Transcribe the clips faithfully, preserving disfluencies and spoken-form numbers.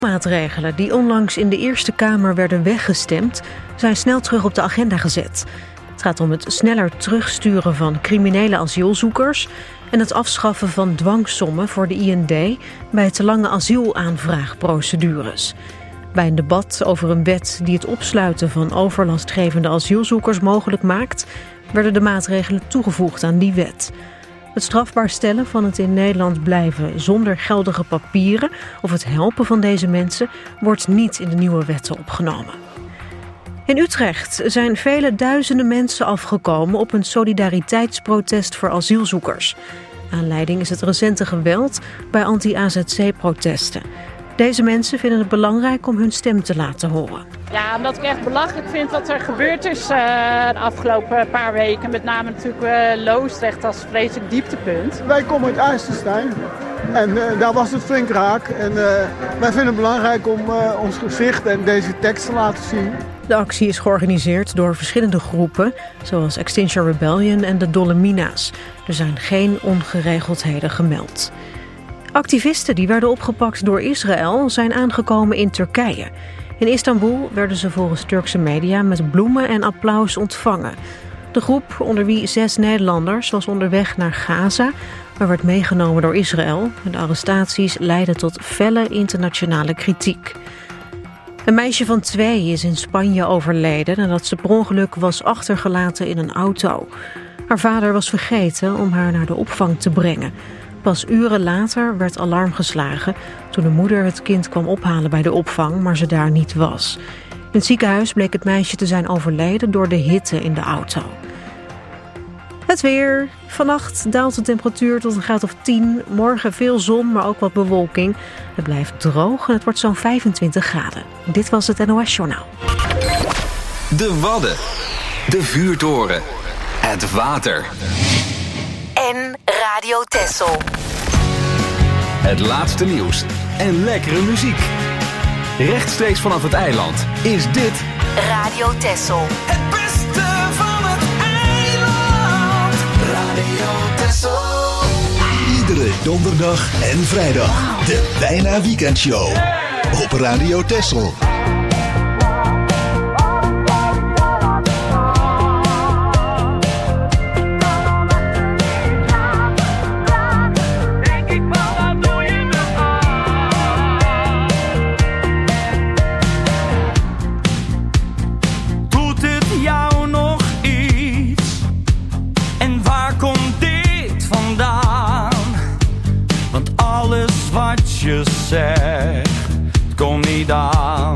Maatregelen die onlangs in de Eerste Kamer werden weggestemd, zijn snel terug op de agenda gezet. Het gaat om het sneller terugsturen van criminele asielzoekers en het afschaffen van dwangsommen voor de I N D bij te lange asielaanvraagprocedures. Bij een debat over een wet die het opsluiten van overlastgevende asielzoekers mogelijk maakt, werden de maatregelen toegevoegd aan die wet. Het strafbaar stellen van het in Nederland blijven zonder geldige papieren of het helpen van deze mensen wordt niet in de nieuwe wetten opgenomen. In Utrecht zijn vele duizenden mensen afgekomen op een solidariteitsprotest voor asielzoekers. Aanleiding is het recente geweld bij anti-A Z C-protesten. Deze mensen vinden het belangrijk om hun stem te laten horen. Ja, omdat ik echt belachelijk vind wat er gebeurd is uh, de afgelopen paar weken. Met name natuurlijk uh, Loosdrecht als vreselijk dieptepunt. Wij komen uit IJsselstein en uh, daar was het flink raak. En uh, wij vinden het belangrijk om uh, ons gezicht en deze tekst te laten zien. De actie is georganiseerd door verschillende groepen, zoals Extinction Rebellion en de Dolomina's. Er zijn geen ongeregeldheden gemeld. Activisten die werden opgepakt door Israël zijn aangekomen in Turkije. In Istanbul werden ze volgens Turkse media met bloemen en applaus ontvangen. De groep, onder wie zes Nederlanders, was onderweg naar Gaza, maar werd meegenomen door Israël. De arrestaties leidden tot felle internationale kritiek. Een meisje van twee is in Spanje overleden nadat ze per ongeluk was achtergelaten in een auto. Haar vader was vergeten om haar naar de opvang te brengen. Pas uren later werd alarm geslagen toen de moeder het kind kwam ophalen bij de opvang, maar ze daar niet was. In het ziekenhuis bleek het meisje te zijn overleden door de hitte in de auto. Het weer. Vannacht daalt de temperatuur tot een graad of tien. Morgen veel zon, maar ook wat bewolking. Het blijft droog en het wordt zo'n vijfentwintig graden. Dit was het N O S Journaal. De Wadden. De vuurtoren. Het water. En Radio Texel. Het laatste nieuws en lekkere muziek. Rechtstreeks vanaf het eiland is dit Radio Texel. Het beste van het eiland. Radio Texel. Iedere donderdag en vrijdag. De Bijna Weekendshow. Op Radio Texel. Je zegt, het komt niet aan.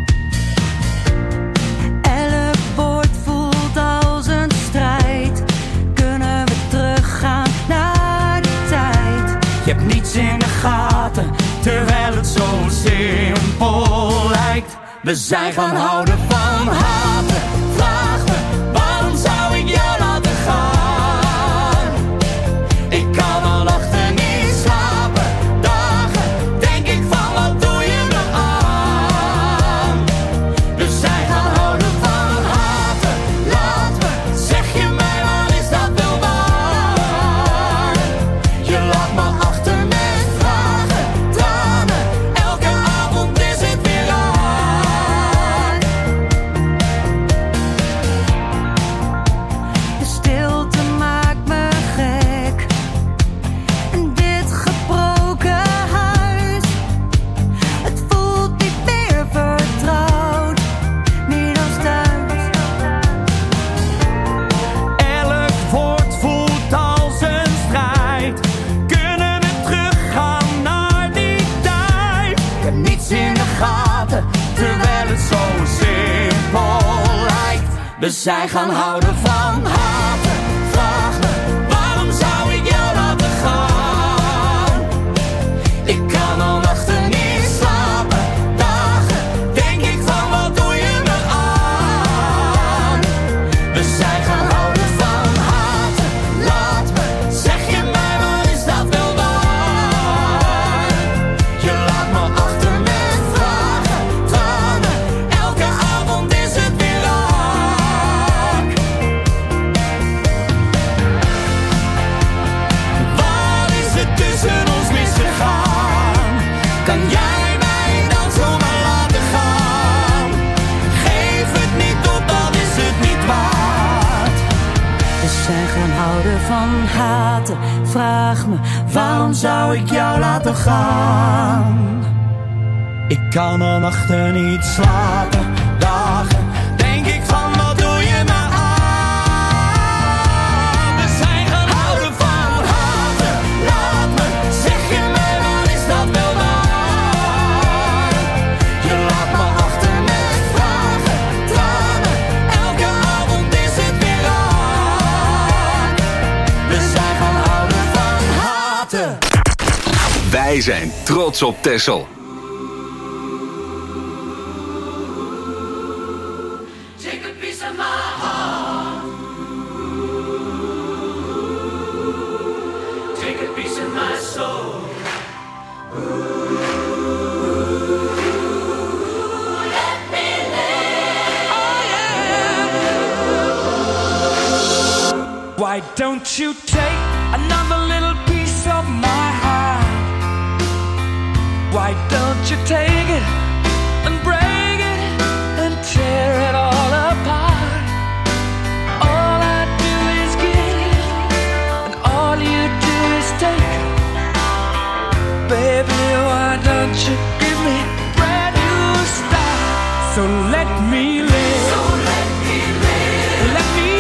Elk woord voelt als een strijd. Kunnen we teruggaan naar de tijd? Je hebt niets in de gaten, terwijl het zo simpel lijkt. We zijn gaan houden van haten. Vraag me, waarom zou ik jou laten gaan? Ik kan al nachten niet slapen. We zijn gaan houden van haten. Vraag me, waarom zou ik jou laten gaan? Ik kan al nachten niet slapen. Dagen denk ik van, wat doe je me aan? We zijn gaan houden van haten. Laat me, zeg je mij, maar is dat wel waar? Je laat me achter met vragen, tranen. Elke avond is het weer raar. laten. Vraag me, waarom zou ik jou laten gaan? Ik kan al nachten niet slapen, dagen denk ik van wat doe je me aan? We zijn gaan houden van haten, laat me, zeg je me, wat is dat wel waar? Je laat me achter met vragen, tranen, elke avond is het weer raar. We zijn gaan houden van haten. Wij zijn trots op Texel. Why don't you take another little piece of my heart? Why don't you take it and break it and tear it all apart? All I do is give and all you do is take. Baby, why don't you give me a brand new start? So let me live. So let me live. Let me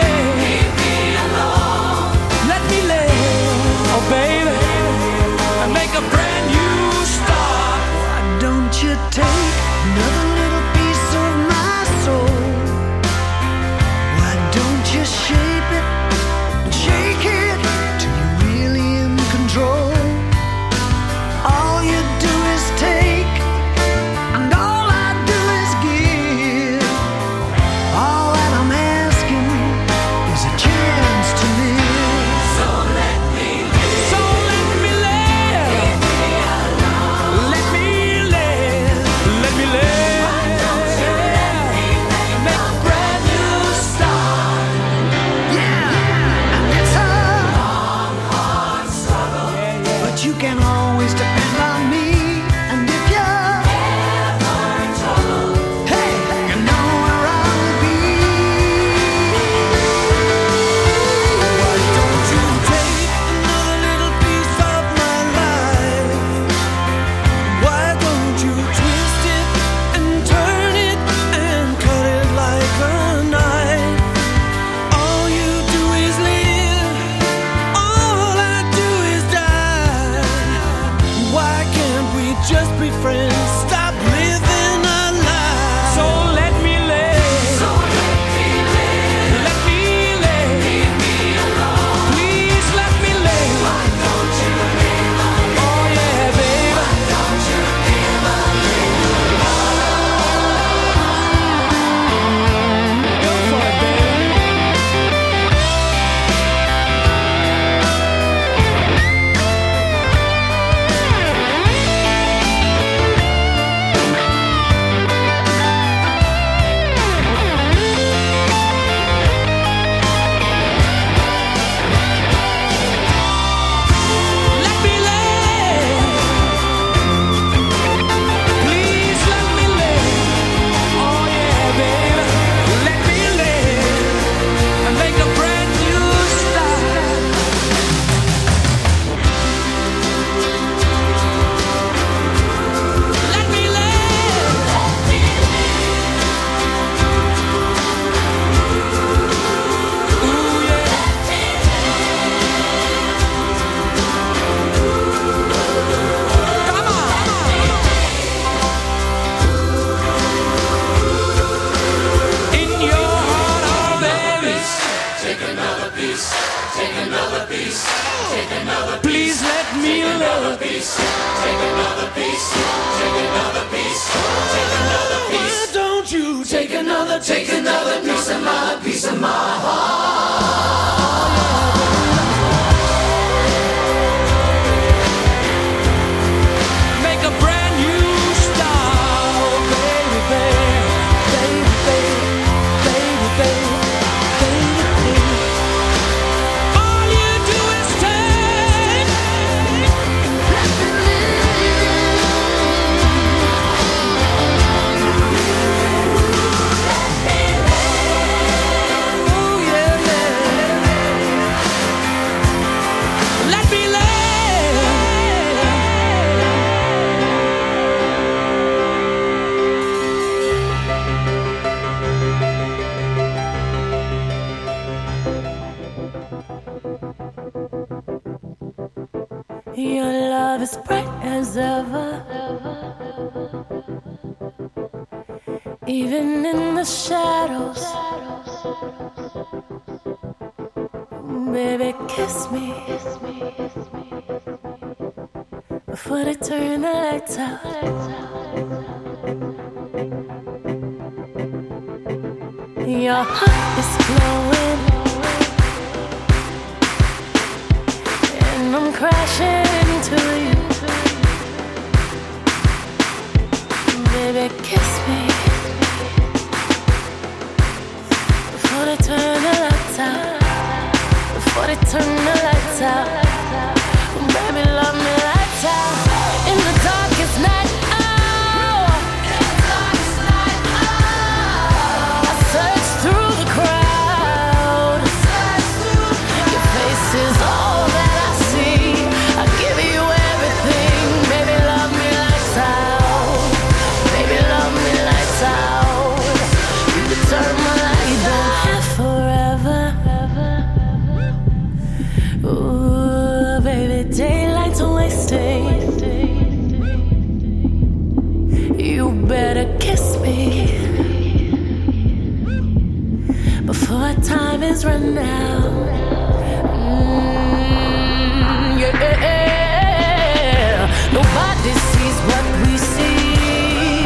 baby, and make a brand new start. Why don't you take another little piece of my soul? Why don't you shape it and shake it till you're really in control? All you do is take, and all I do is give. All that I'm asking is a chance to live. So let me So let me live. Let me live. Let me live. Make a brand new start. Yeah, it's a long, hard struggle, but you can always depend on me. And if you're ever in trouble, hey, you know where I'll be. Why don't you take another little piece of my life? Why don't you twist it and turn it and cut it like a knife? All you do is live, all I do is die. Why can't we just be friends? Stop living our lives. So let me live. So let me live. Let me live. Leave me alone. Please let me live. Why don't you live alone? Oh yeah, baby. Why don't you live alone? Go for it, baby. Let me live. Please let me live. Oh yeah, baby. Let me live and make a brand new start. Let me live. Ooh yeah. Come on. In your heart, oh baby. Take another piece. Take another piece. Take another piece. Please let me live. Take another piece. Take another piece. Take another piece. Why don't you take another, take another piece of my, piece of my heart? Make a brand new start, baby, baby, baby, baby, baby, baby, baby, baby. All you do is take. Let me live. Ooh, yeah, Even in the shadows, baby, kiss me before they turn the lights out. Your heart is glowing, and I'm crashing into you. Baby, kiss me before they turn the lights out. Before they turn the lights out. Baby, love me lights out. In the darkest night. Oh, in the darkest night. Oh, I search through the crowd. Search through the crowd. Your face is all that I see. I give you everything. Baby, love me lights out. Baby, love me lights out. You can turn my lights out forever. Ooh, baby, daylight's wasting. You better kiss me before time is run out. Mm, yeah, nobody sees what we see.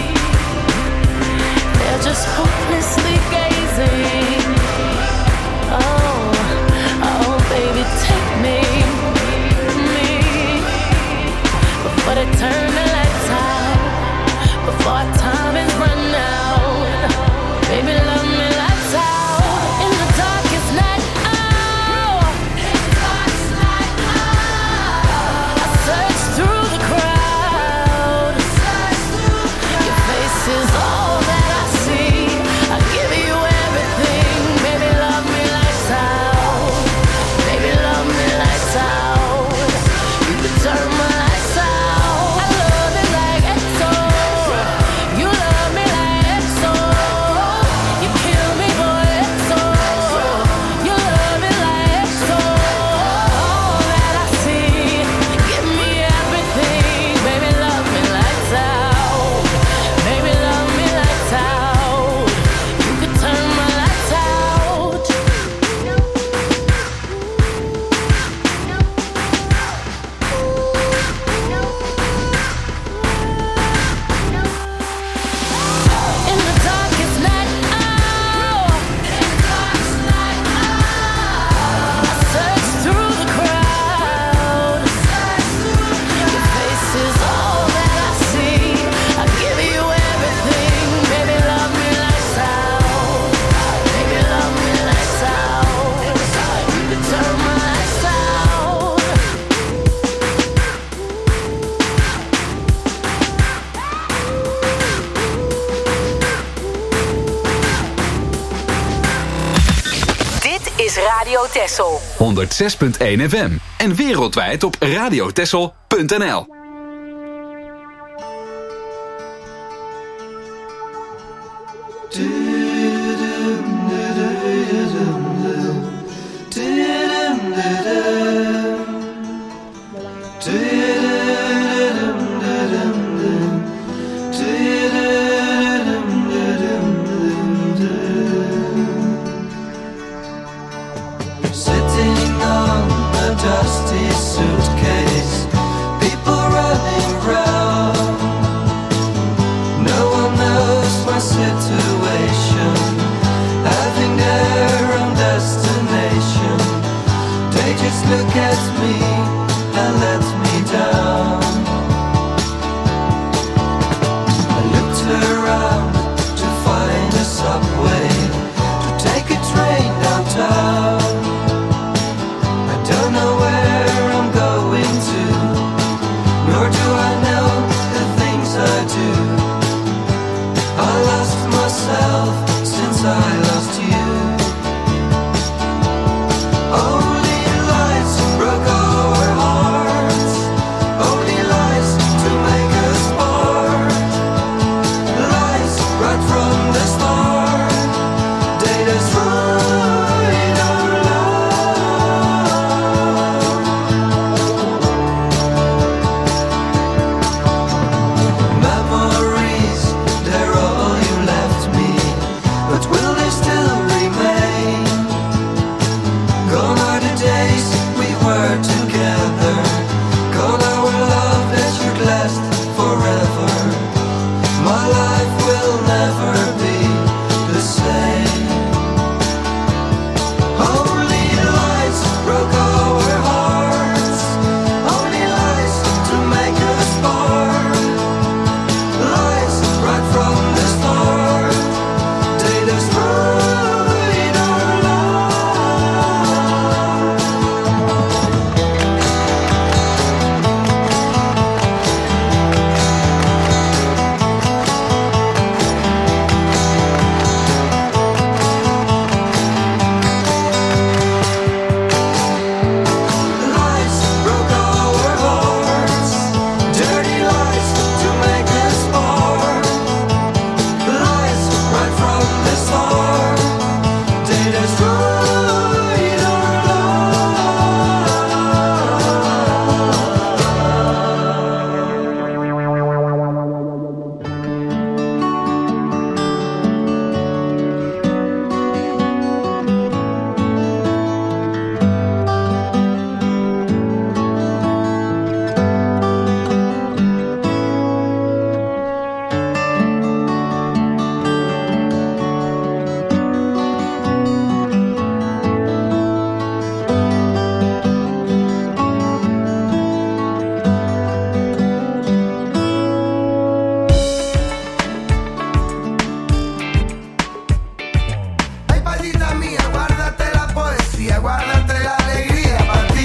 They're just hopelessly gazing. Oh, oh, baby, take me, me, before they turn the lights out, before time is run out. Baby, love me lights out. In the darkest night. Oh, in the darkest night. Oh, I search through the crowd. Search through the crowd. Your face is all that I see. I give you everything. Baby, love me lights out. Baby, love me lights out. You can turn my lights out. I love it like X O. You love me like X O. You kill me, boy, X O. You love me like X O. All that I see. Give me everything. Baby, love me lights out. Baby, love me lights out. You can turn my lights out. In the darkest night. Oh, in the darkest night. Oh, I search through the crowd. Your face is all that I see. I give you everything. Baby, love me lights out. Baby, love me lights out. You can turn my lights out. Dit is Radio Texel. honderd zes punt één F M en wereldwijd op radiotexel punt n l. Sitting on a dusty suitcase, people running round. No one knows my situation, having their own destination. They just look at me and let me down. I looked around to find a subway, to take a train downtown. I don't know where I'm going to, nor do I know the things I do. I lost myself since I lost you. Only lights broke away. my life will never be the same. Only lies broke our hearts, only lies to make us part. Lies right from the start, they destroyed our love. Lies broke our hearts, dirty lies to make us part. Lies right from the start, they destroyed our Ay, palita mía, guárdate la poesía, guárdate la alegría para ti.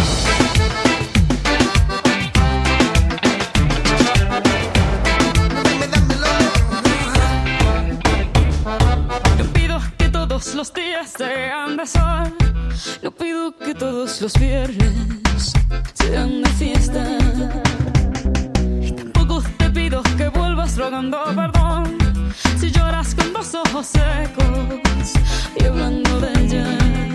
Dame, dámelo. No pido que todos los días sean de sol. No pido que todos los viernes sean de fiesta. Y tampoco te pido que vuelvas rogando perdón si lloras con los ojos secos y hablando de ella.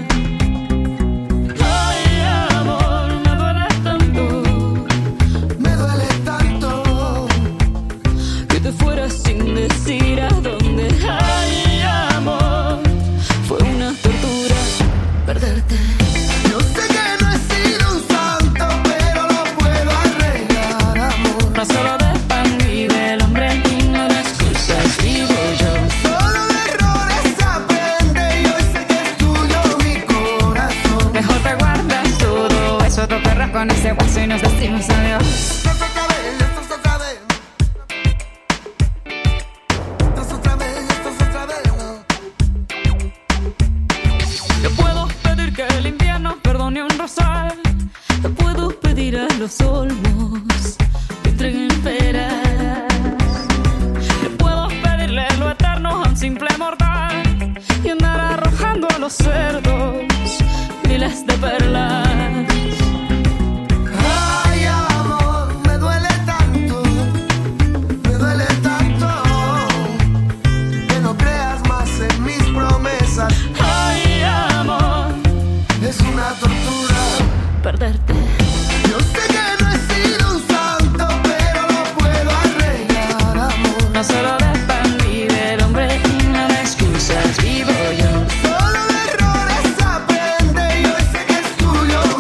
Ay, amor, me duele tanto Me duele tanto. que te fueras sin decir a dónde. Ay, amor, fue una tortura perderte. Yo sé que no he sido un santo, pero lo puedo arreglar, amor. No solo de pan vive el hombre y no de excusas vivo yo. Solo de errores aprende y hoy sé que es tuyo mi corazón. Mejor te guardas todo eso, te perras con ese hueso y nos decimos adiós. Esto es otra vez, esto es otra vez. Esto es otra vez, esto es otra vez. Yo puedo pedir que el invierno perdone un rosal. Yo puedo pedir a los olmos que entreguen peras. Yo puedo pedirle lo eterno a un simple mortal y andar arrojando a los cerdos miles de perlas. Ay, amor, me duele tanto, me duele tanto que no creas más en mis promesas. Ay, amor, Es una tortura. perderte. Yo sé que no he sido un santo, pero lo puedo arreglar, amor. No solo de pan vive el hombre y no de excusas vivo yo. Solo de errores aprende y hoy sé que es tuyo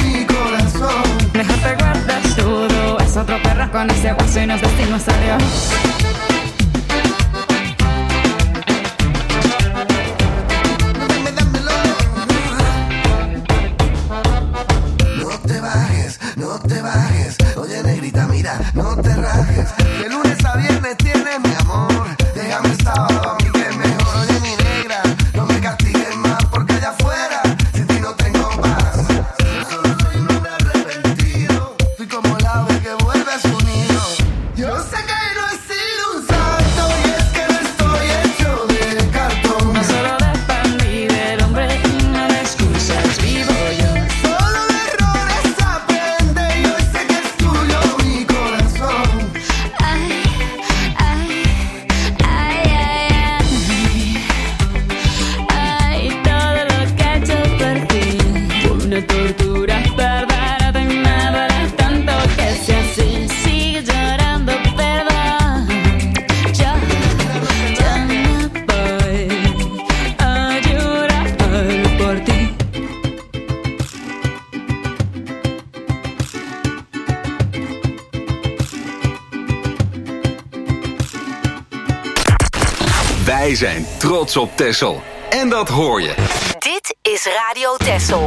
Wij zijn trots op Texel. En dat hoor je. Dit is Radio Texel.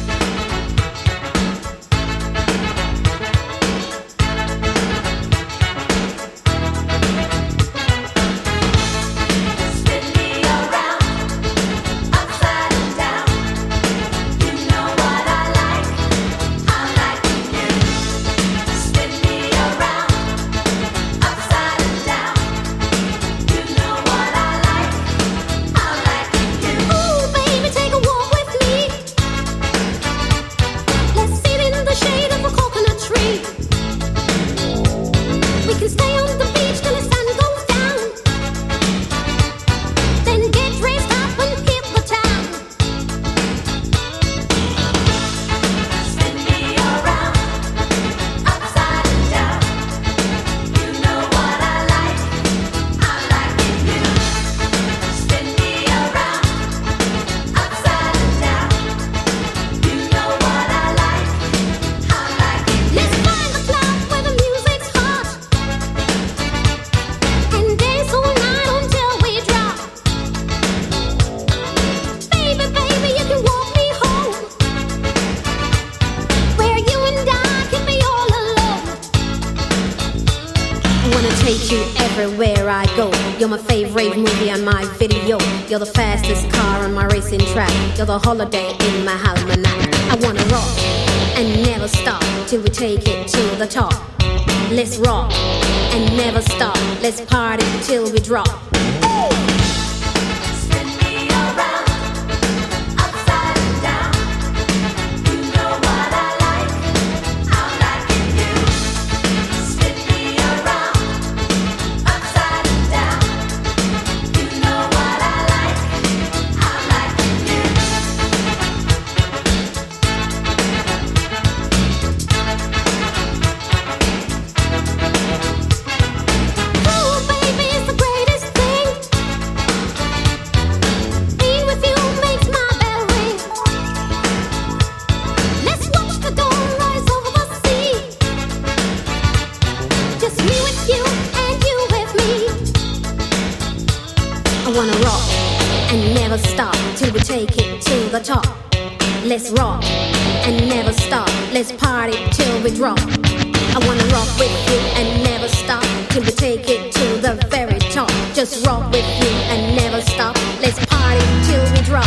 You're my favorite movie on my video. You're the fastest car on my racing track. You're the holiday in my almanac. I wanna rock and never stop till we take it to the top. Let's rock and never stop. Let's party till we drop. Let's rock and never stop. Let's party till we drop. I wanna rock with you and never stop till we take it to the very top. Just rock with you and never stop. Let's party till we drop.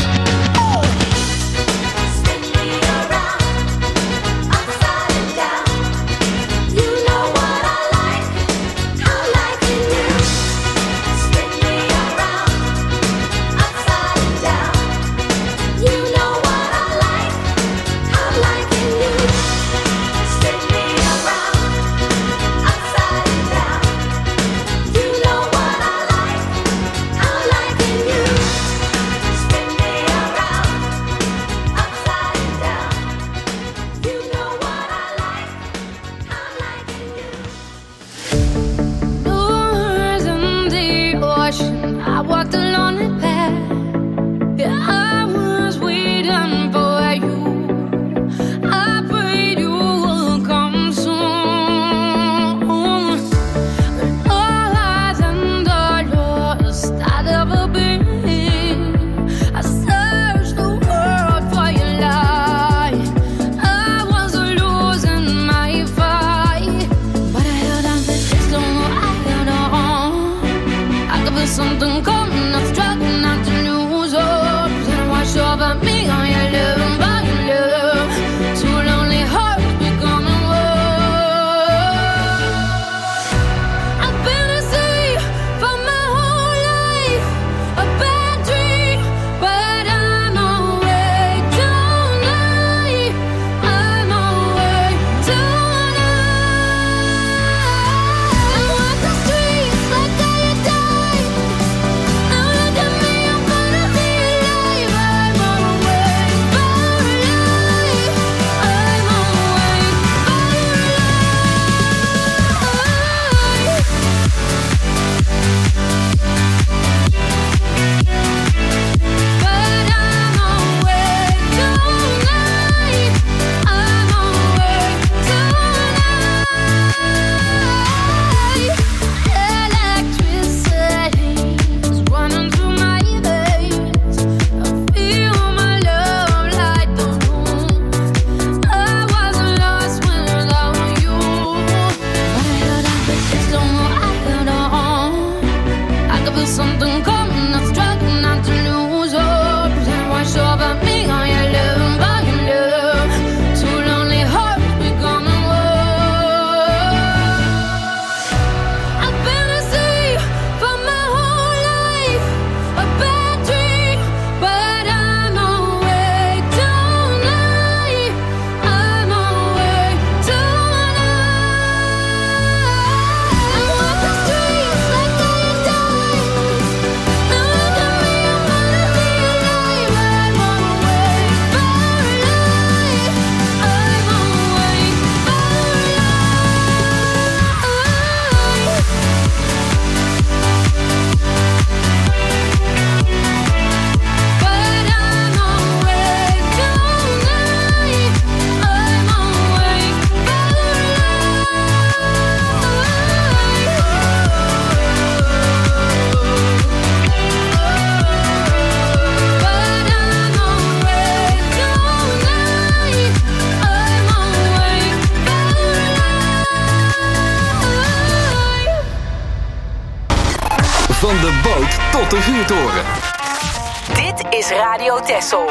Van de boot tot de vuurtoren. Dit is Radio Texel.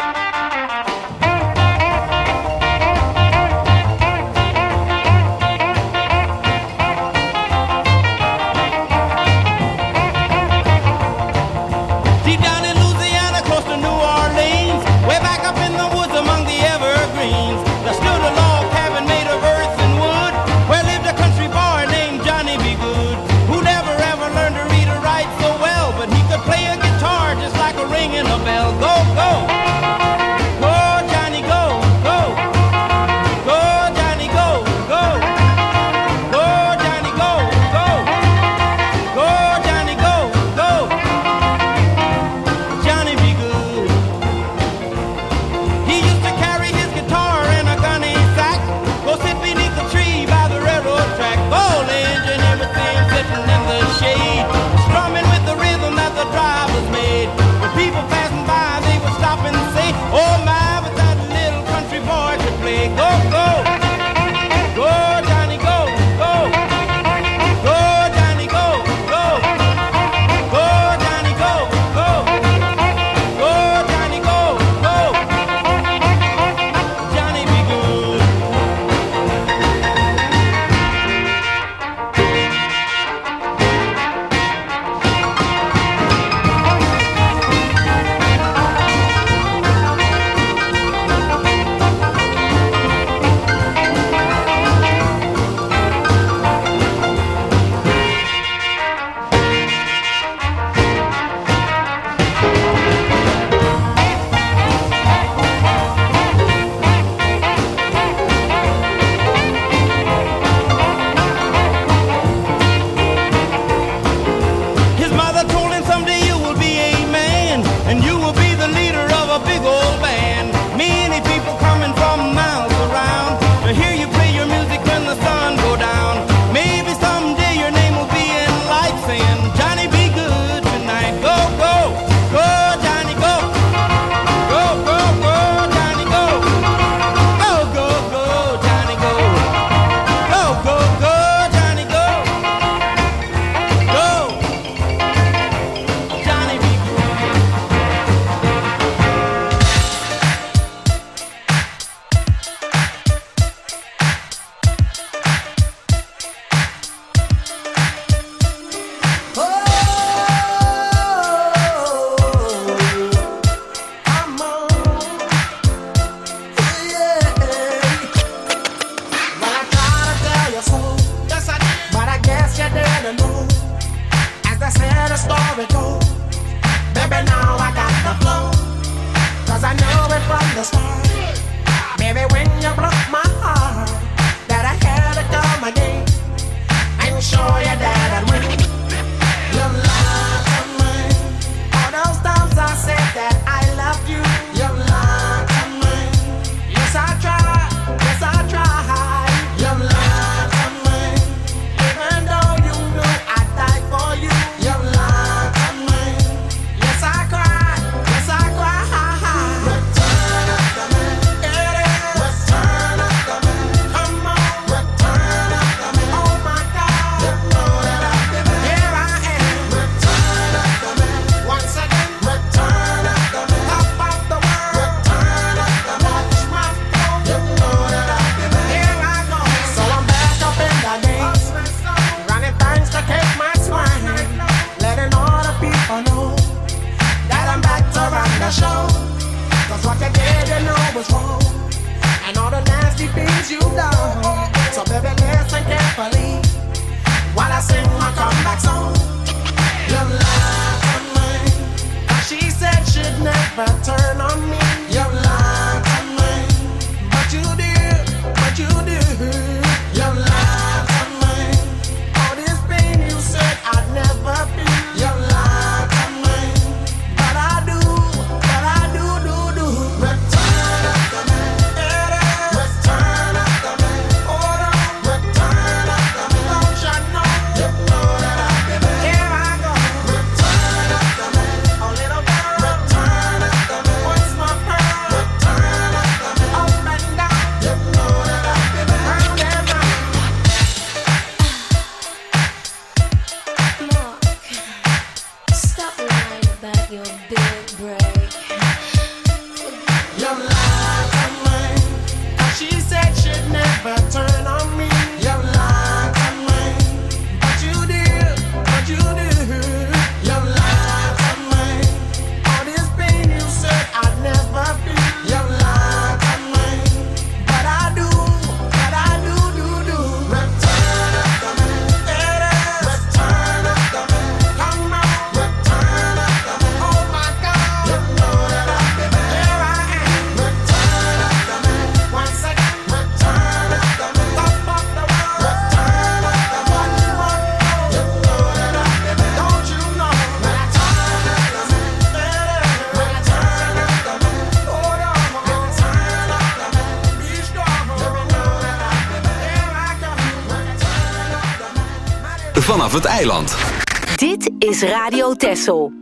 vanaf het eiland. Dit is Radio Texel.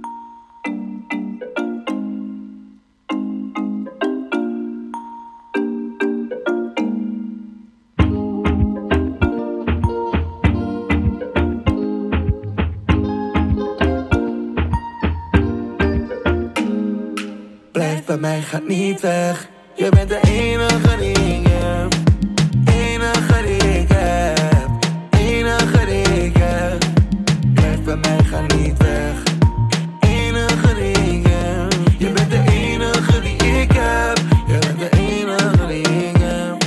Blijf bij mij, gaat niet weg. Je bent de enige die ik heb. Enige die ik heb. Enige die ik heb. Blijf bij mij, ga niet weg. Enige die ik heb. Je bent de enige die ik heb. Je bent de enige die ik heb.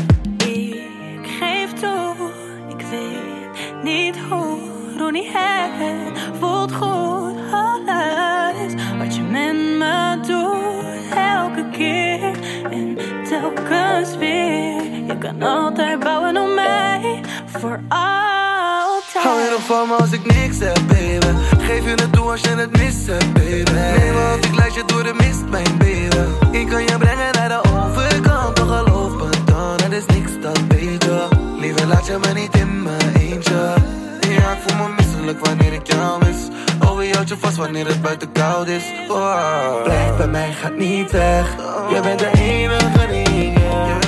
Ik geef toe, ik weet niet hoe. Doe niet het, voelt goed. Alles wat je met me doet, elke keer en telkens weer. Je kan altijd bouwen op mij, voor altijd. Hou je nog van me als ik niks heb, baby? Geef je het toe als je het mis hebt, baby. Neem me op, ik leid je door de mist, mijn baby. Ik kan je brengen naar de overkant, toch geloof me dan, er is niks dat beter. Liever laat je me niet in mijn eentje. Ja, ik voel me misselijk wanneer ik jou mis. Oh, je houdt je vast wanneer het buiten koud is. Oh. Blijf bij mij, gaat niet weg. Je bent de enige die ik heb.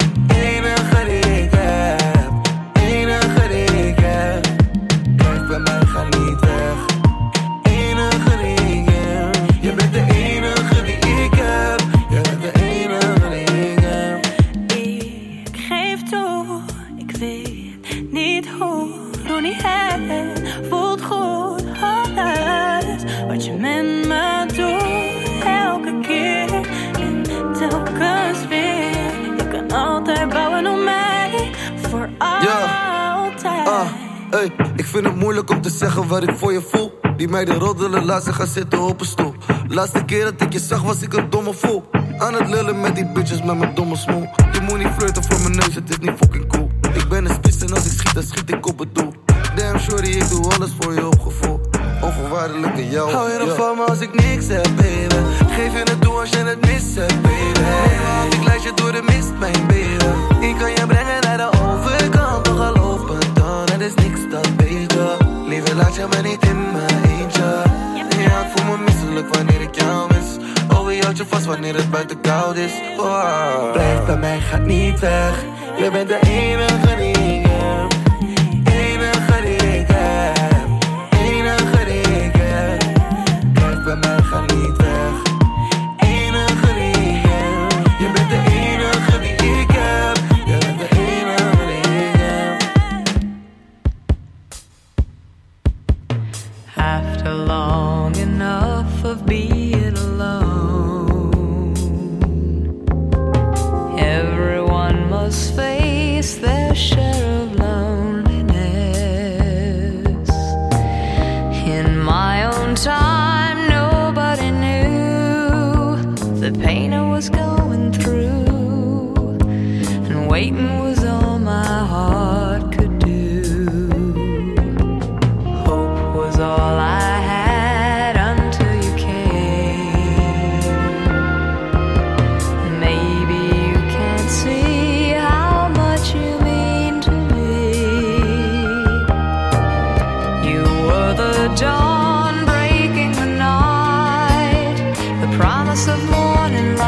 Enige die ik heb. Enige die ik heb. Blijf bij mij, ga niet weg. Enige die ik heb. Je bent de enige die ik heb. Je bent de enige die ik heb. Ik geef toe, ik weet niet hoe. Doe niet het, voelt goed. Alles wat je met me doet, elke keer en telkens weer. Je kan altijd bouwen op mij, voor altijd. Ah, hey, ik vind het moeilijk om te zeggen wat ik voor je voel. Die meiden roddelen, laat ze gaan zitten op een stoel. Laatste keer dat ik je zag was ik een domme fool. Aan het lullen met die bitches met mijn domme smoel. Je moet niet flirten voor mijn neus, het is niet fucking cool. Ik ben een spits en als ik schiet, dan schiet ik op het doel. Damn shorty, ik doe alles voor je op gevoel. Onvoorwaardelijk in jou. Hou je nog van me als ik niks heb, baby? Geef je het toe als je het mis hebt, baby. Want ik leid je door de mist, mijn baby. Ik kan je brengen naar de overkant, toch geloof me dan, er is niks dat beter. Liever laat je me niet in mijn eentje. Ja, ik voel me misselijk wanneer ik jou mis. Oh, je houdt je vast wanneer het buiten koud is. Oh. Blijf bij mij, gaat niet weg. Je bent de enige die ik heb. Enige die ik heb. Enige die ik heb. Blijf bij mij, ga niet weg. Enige die ik heb. Je bent de enige die ik heb. Je bent de enige die ik heb. After long enough of being alone, everyone must face their share of loneliness. In my own time, nobody knew the pain I was going through, and waiting was all my heart could do. Hope was all I had until you came. Maybe you can't see how much you mean to me. You were the dawn breaking the night, the promise of morning light.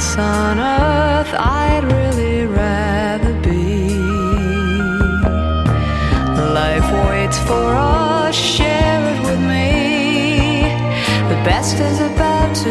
place on earth I'd really rather be. Life waits for us, share it with me. The best is about to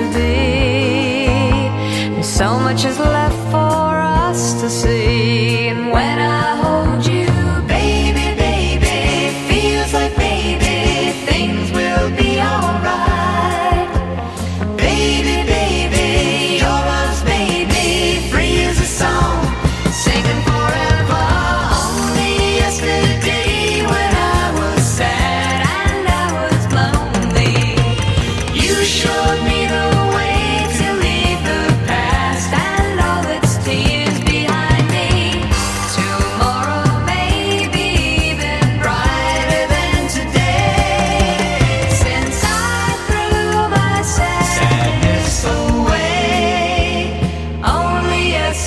be, and so much is left for us to see. And when I hold you, baby, baby, feels like baby, things will be alright. Baby, baby, your arms made me free as a song, singing forever. Only yesterday when I was sad and I was lonely, you showed me the way to leave the past and all its tears behind me. Tomorrow may be even brighter than today, since I threw my sadness away. Only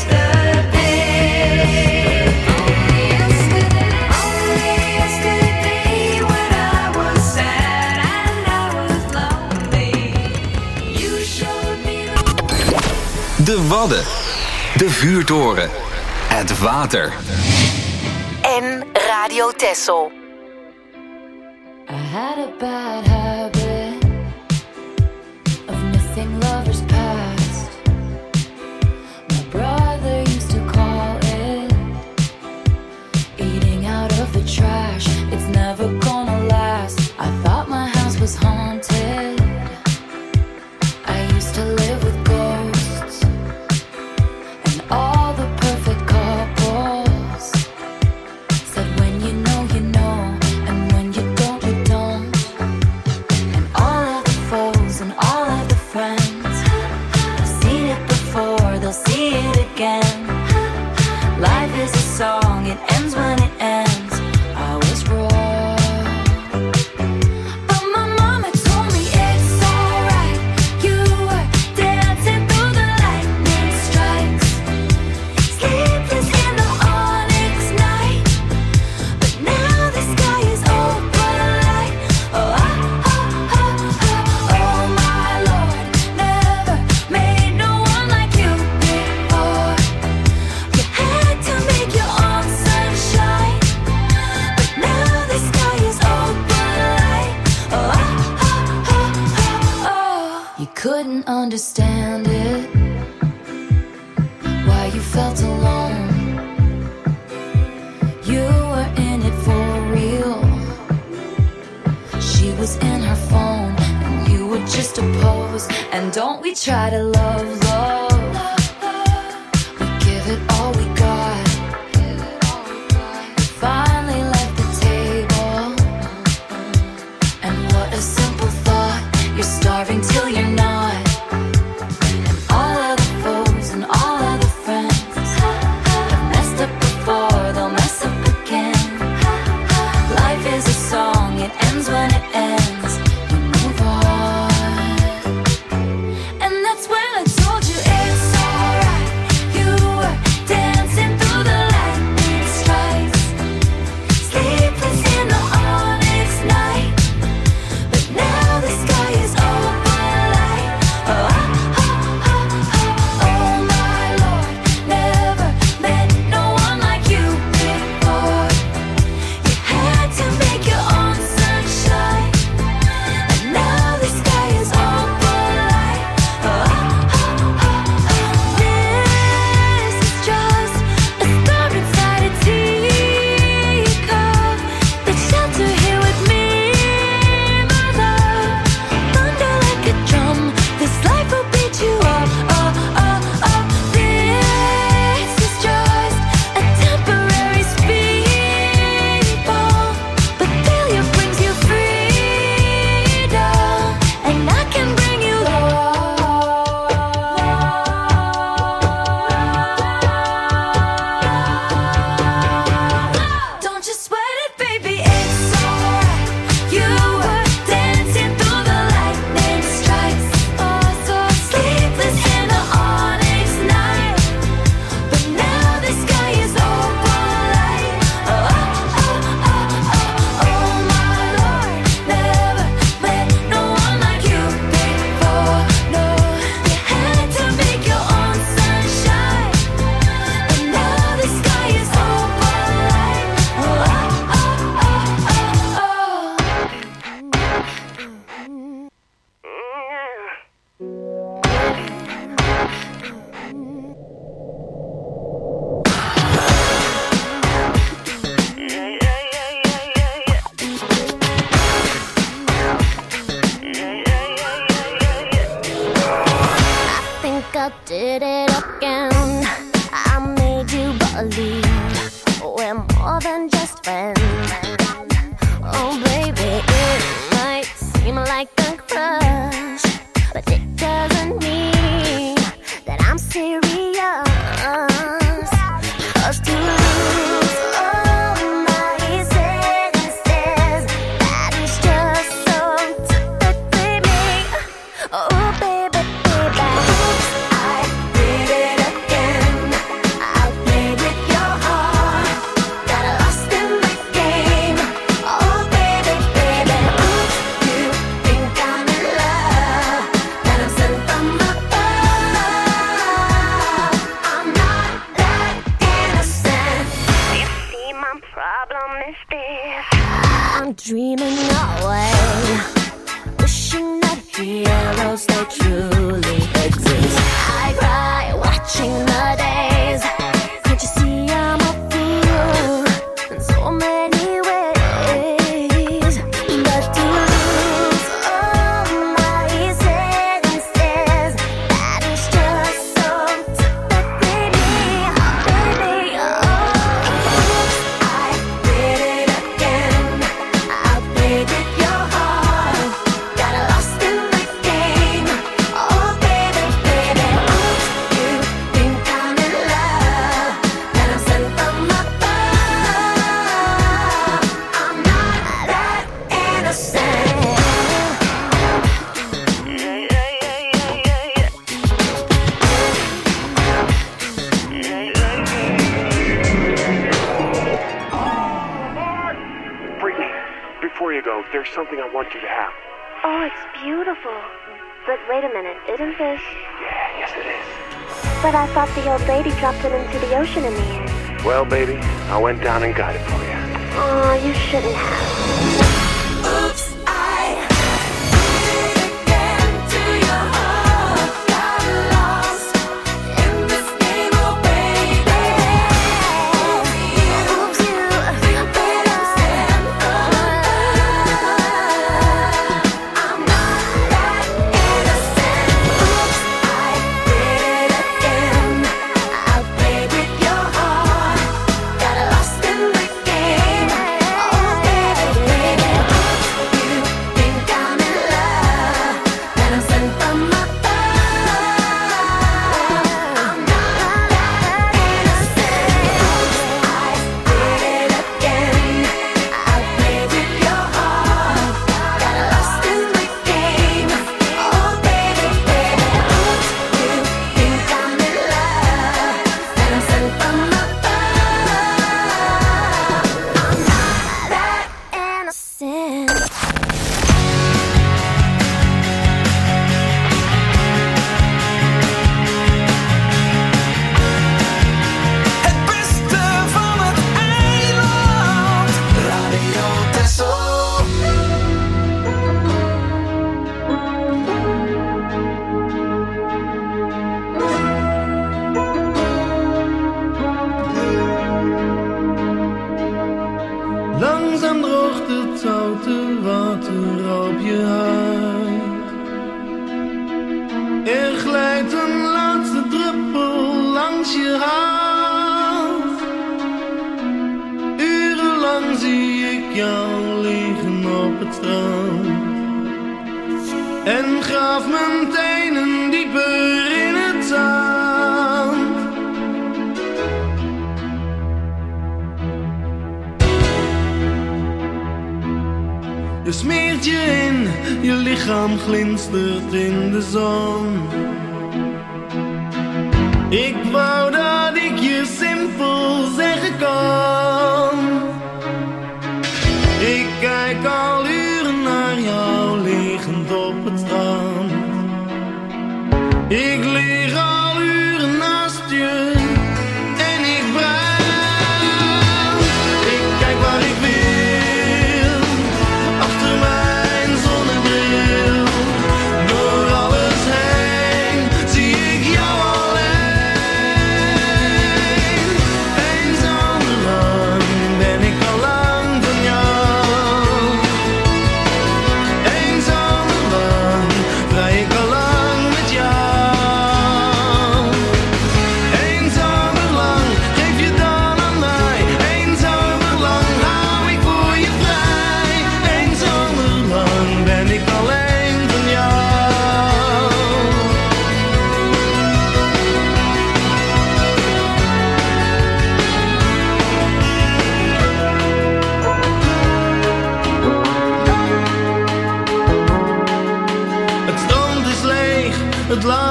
yesterday, only yesterday, only yesterday when I was sad and I was lonely, you showed me the De Wadden. De Vuurtoren. Het water. En Radio Texel. I had a bad habit of missing lovers past. My brother used to call it eating out of the trash. It's never gonna last. I thought my house was haunted. I used to live with ghosts and all the perfect couples said when you know you know, and when you don't you don't. And all of the foes and all of the friends have seen it before, they'll see it again. Life is a song, it ends when it ends. I was wrong, but my mama told me it's alright. You were dancing through the lightning strikes, sleepless in the onyx night. But now the sky is open light. Oh, oh, oh, oh, oh, oh my Lord, never made no one like you before. You had to make your own sunshine, but now the sky is open light. Oh, oh, oh, oh, oh. You couldn't understand it, why you felt alone. You were in it for real. She was in her phone and you were just a pose. And don't we try to love, love? We give it all we got. We finally left the table, and what a simple thought. You're starving till you're not. And all of the foes and all of the friends have messed up before, they'll mess up again. Life is a song, it ends when it ends. You move on. And that's when I told serious. 'Cause to lose all my senses, that is just so typically me. Oh baby, baby, oops, I did it again. I played with your heart, got lost in the game. Oh baby, baby, oops, you think I'm in love, that I'm sent from above. I'm not that innocent. You see, my problem is this: I'm dreaming away, wishing that heroes they truly exist. I cry watching the days. Can't you see I'm a fool in so many ways? But to lose all my senses, that is just so typically me, baby. Oh, oops, I did it again. I played with your heart, got lost in the game. Oh baby, baby, oops, you think I'm in love, that I'm sent from above. I'm not that innocent. Brittany, before you go, there's something I want you to have. Oh, it's beautiful. But wait a minute, isn't this? Yeah, yes it is. But I thought the old lady dropped it into the ocean in the end. Well, baby, I went down and got it for you. Oh, you shouldn't have. Oops, I did it again to your heart. Got lost in this game, oh baby. Oops, you think that I'm sent from above. I'm not that innocent. Oops, I did it again. I played with your heart, got lost in the game. Oh baby, baby, oops, you think I'm in love, that I'm sent from above. I'm not that innocent. Oops, I did it again. I played with your heart, got lost in the game. Oh baby, baby, oops, you think I'm in love, that I'm sent from above. I'm not that innocent. Het beste van het eiland. Radio Texel. Langzaam droogt het zoute water op je huid. Er glijdt een laatste druppel langs je hand. Urenlang zie ik jou liggen op het strand. En graaf mijn tenen dieper in het zand. Je smeert je in, je lichaam glinstert in de zon. Ik wou dat ik je simpel zeggen kan. Ik kijk al uren naar jou liggend op het strand. Ik lig al uren naast je en ik brand. Ik kijk waar ik wil. Achter mijn zonnebril, door alles heen, zie ik jou alleen. Eens anderhalf.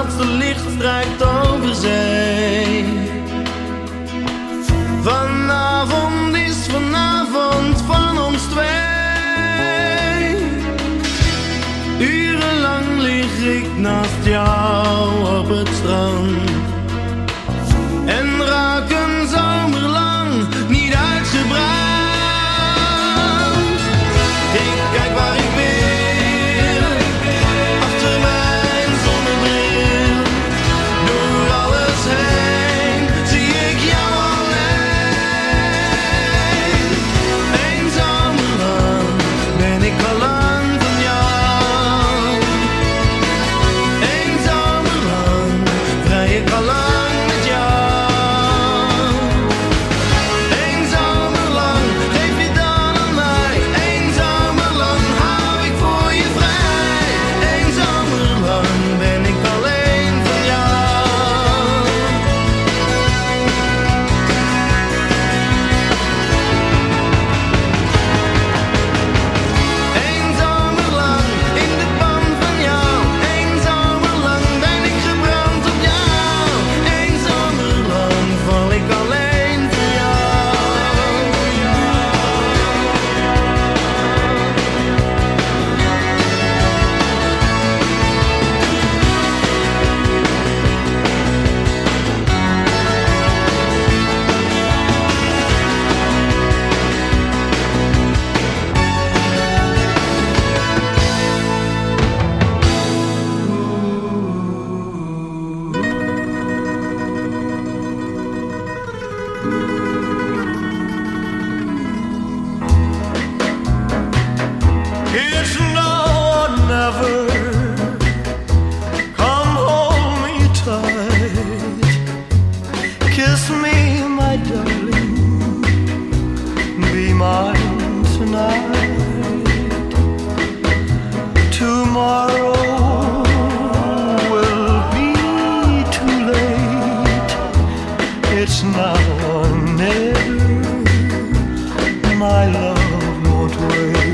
laatste licht strijkt over zee. Vanavond is vanavond van ons twee. Urenlang lig ik naast jou op het strand en raak een zomerlang niet uitgebrand. Ik kijk waar ik wil, achter mijn zonnebril. Door alles heen zie ik jou alleen. Eén zomerlang ben ik al lang van jou. Eén zomerlang vrij ik al lang met jou. Eén zomerlang geef je dan aan mij. Eén zomerlang hou ik voor je vrij. Eén zomerlang ben ik alleen van jou. Eén zomerlang in de pan van jou. Eén zomerlang ben ik gebrand op jou. Eén zomerlang val ik alleen voor jou. It's now or never. Come hold me tight. Kiss me, my darling. Be mine tonight. Tomorrow will be too late. It's now or never. My love won't wait.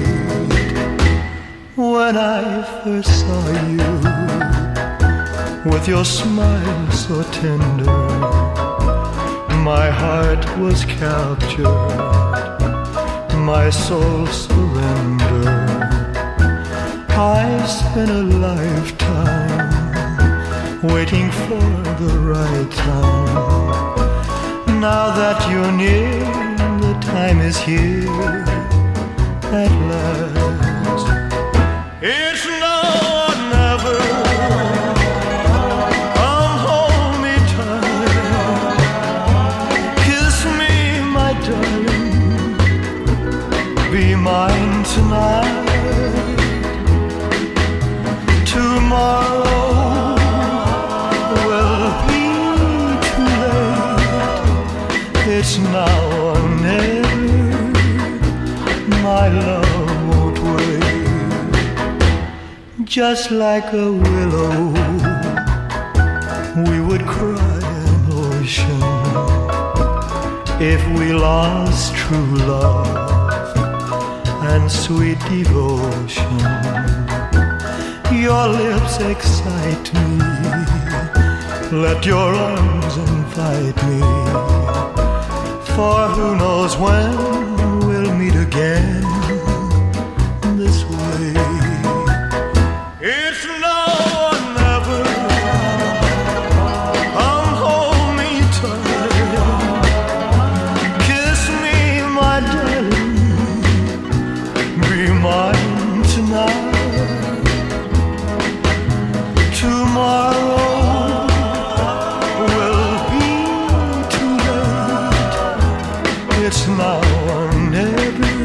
When I first saw you, with your smile so tender, my heart was captured, my soul surrendered. I spent a lifetime waiting for the right time. Now that you're near, the time is here at last. It's now or never. Come hold me tight. Kiss me, my darling. Be mine tonight. Tomorrow will be too late. It's now or never. My love won't wait. Just like a willow, we would cry an ocean if we lost true love and sweet devotion. Your lips excite me, let your arms invite me, for who knows when we'll meet again this way. It's now or never. Come hold me tight. Kiss me, my darling. Be mine tonight. Tomorrow will be too late. It's now or never.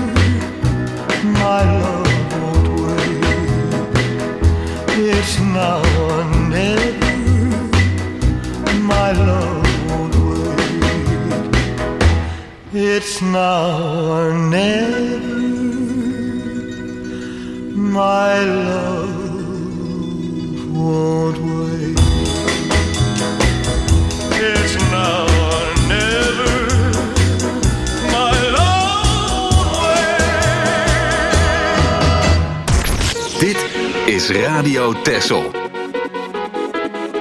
My love won't wait. It's now or never. My love won't wait. It's now or never. My love won't wait. It's now or never. My love won't wait. Dit is Radio Texel.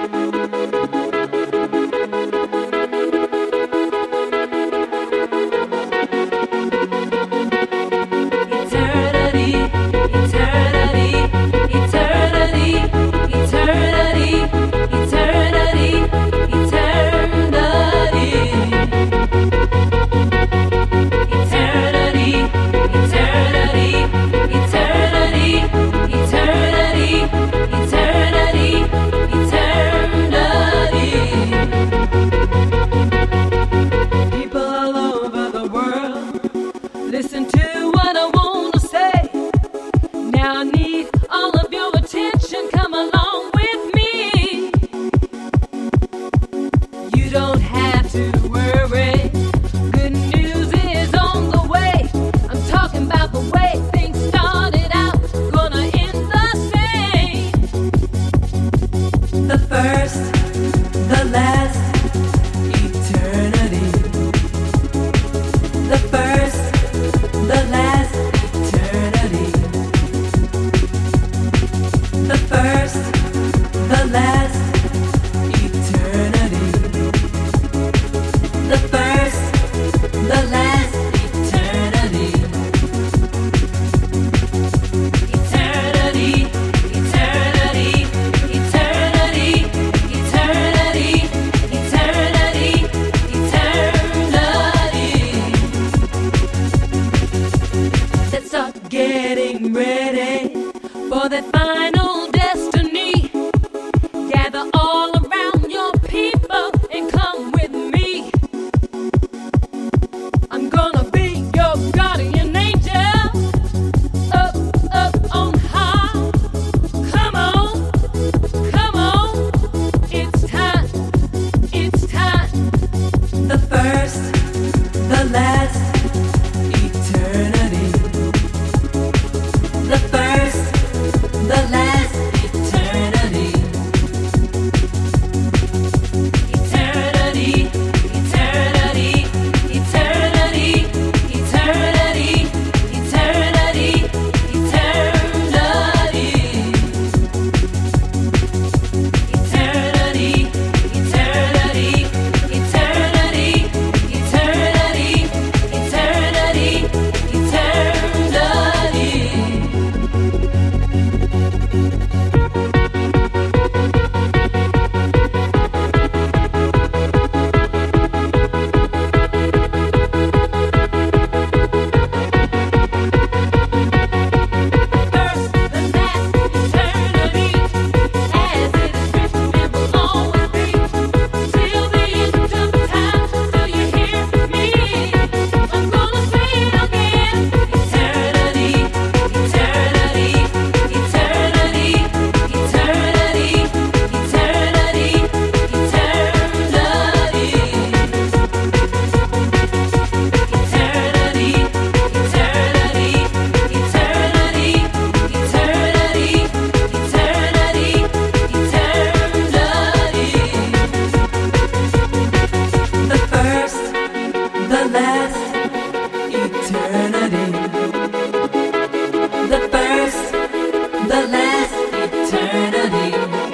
last eternity. The first, the last eternity.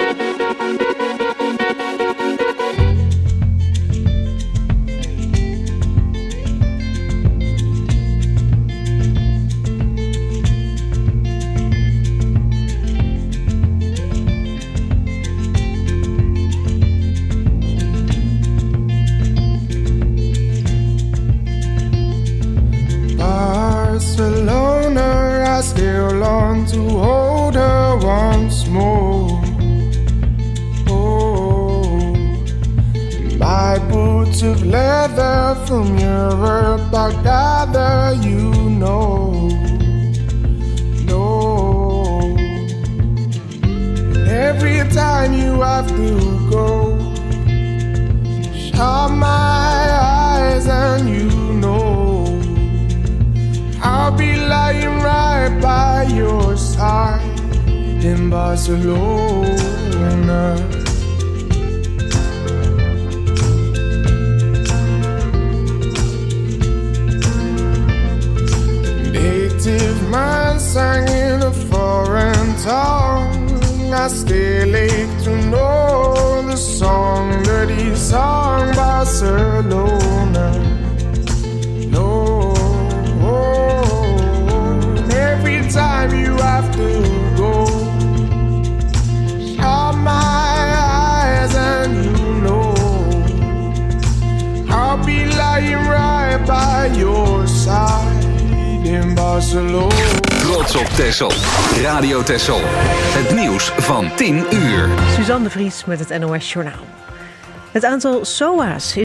Barcelona, I still long to hold her once more. Oh, my boots of leather from Europe, I gather you know. No, every time you have to go, shut my eyes and you know I'll be lying right by your side in Barcelona. Native man sang in a foreign tongue. I still ache to know the song that he sung, Barcelona. No. Every time you have to go, shut my eyes and you know I'll be lying right by your side in Barcelona. Trots op Texel. Radio Texel. Het nieuws van tien uur. Suzanne de Vries met het N O S Journaal. Het aantal S O A's